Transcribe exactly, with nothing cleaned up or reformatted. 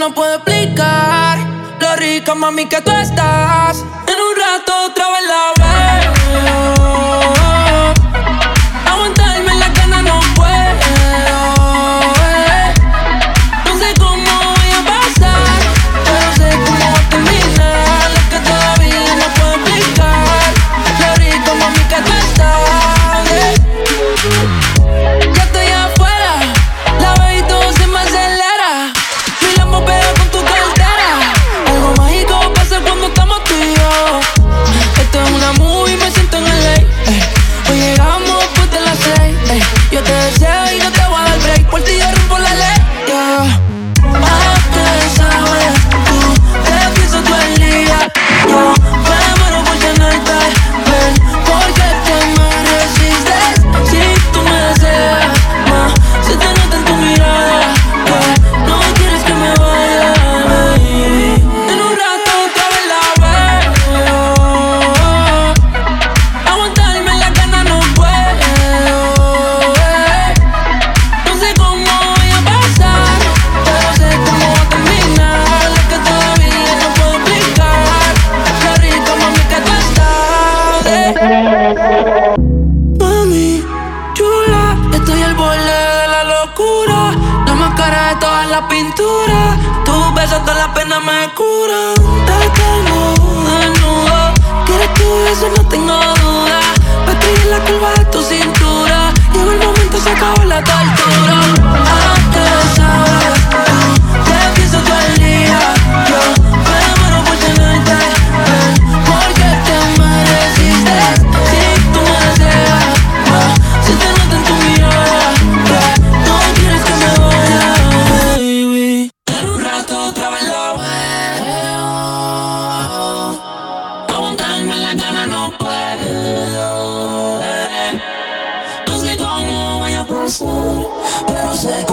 no puedo explicar lo rica, mami, que tú estás. En un rato otra vez la veo. Aguantarme la gana no puedo. No sé cómo voy a pasar, pero sé cómo va a terminar. Es que todavía no puedo explicar lo rico, mami, que tú estás. Ya estoy afuera, la veo y todo se me acelera. Mi Lambo pega con tu cartera. Algo mágico pasa cuando estamos tú y yo. Esto es una movie, me siento en el ley. Hoy llegamos después de las seis. Ey. Yo te deseo y no te voy a dar break. Por ti yo rompo la ley. Yeah. Ah, que sabes, tú te pienso todo el día. Yo me muero por tenerte, ven, porque te me resistes. Si tú me deseas más, se te nota en tu mirada que no quieres que me vaya, baby. En un rato otra vez la veo. Aguantarme la gana no puedo. No sé cómo voy a pasar, pero sé cómo va a terminar. Es que todavía no puedo explicar lo rico, mami, que tú estás. Mami, chula, estoy al borde de la locura. La máscara de todas las pinturas. Tus besos, todas las penas me curan. Te tengo desnudo. Quieres tu beso, no tengo duda. Me estoy en la curva de tu cintura. Llegó el momento, se acabó la tortura. Ah, que sabes, tú te pienso todo el día. Yo me muero por tenerte, ven, porque te me resistes. Si tú me deseas más, se te nota en tu mirada que no quieres que me vaya, baby. En un rato otra vez la veo. Aguantarme la gana no puedo. No sé cómo voy a pasar, pero sé